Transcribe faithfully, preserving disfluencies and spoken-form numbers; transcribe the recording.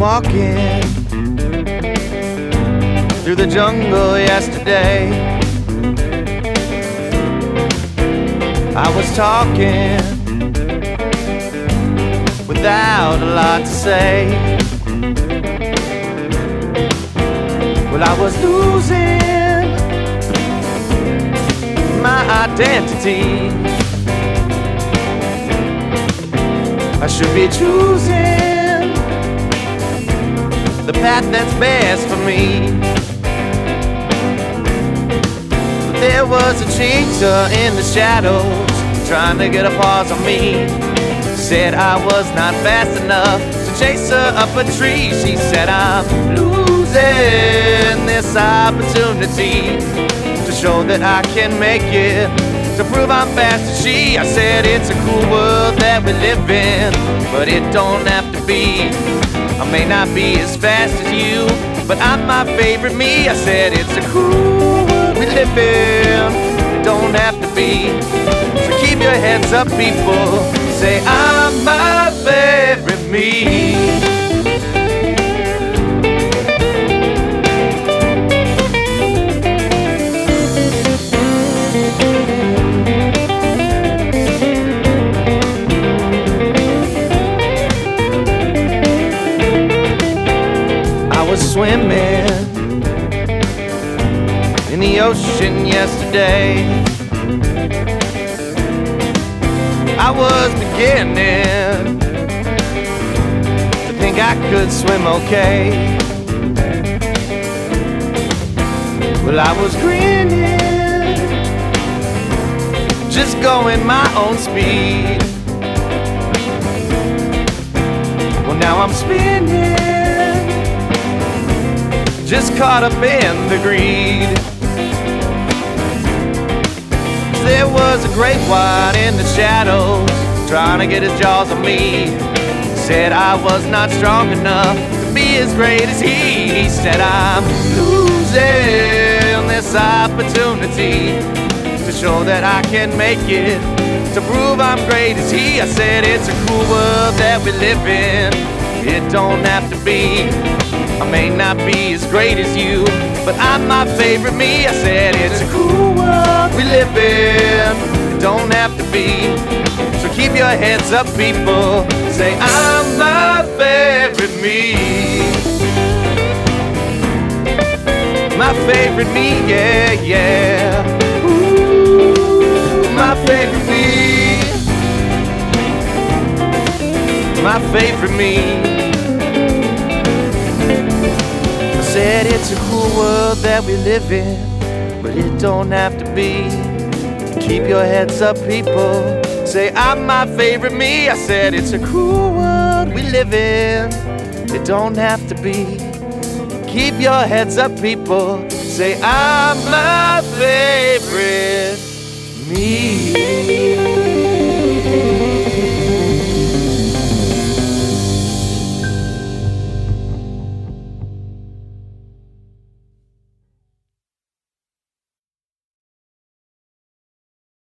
walking through the jungle yesterday. I was talking without a lot to say. Well, I was losing my identity. I should be choosing the path that's best for me. But there was a cheater in the shadows trying to get a pause on me. Said I was not fast enough to chase her up a tree. She said I'm losing this opportunity to show that I can make it, to prove I'm fast as she. I said it's a cool world that we live in, but it don't have to be. I may not be as fast as you, but I'm my favorite me. I said it's a cool world we live in, it don't have to be. So keep your heads up, people. Say I'm my favorite me. I was swimming in the ocean yesterday. I was beginning to think I could swim okay. Well, I was grinning, just going my own speed. Well, now I'm spinning, just caught up in the greed. There was a great white in the shadows trying to get his jaws on me. Said I was not strong enough to be as great as he. He said I'm losing this opportunity to show that I can make it, to prove I'm great as he. I said it's a cool world that we live in, it don't have to be. I may not be as great as you, but I'm my favorite me. I said it's a cool world we live in, it don't have to be. So keep your heads up, people. Say I'm my favorite me. My favorite me, yeah, yeah. Ooh, my favorite me. My favorite me. Said it's a cool world that we live in, but it don't have to be. Keep your heads up, people. Say I'm my favorite me. I said it's a cool world we live in, it don't have to be. Keep your heads up, people. Say I'm my favorite me.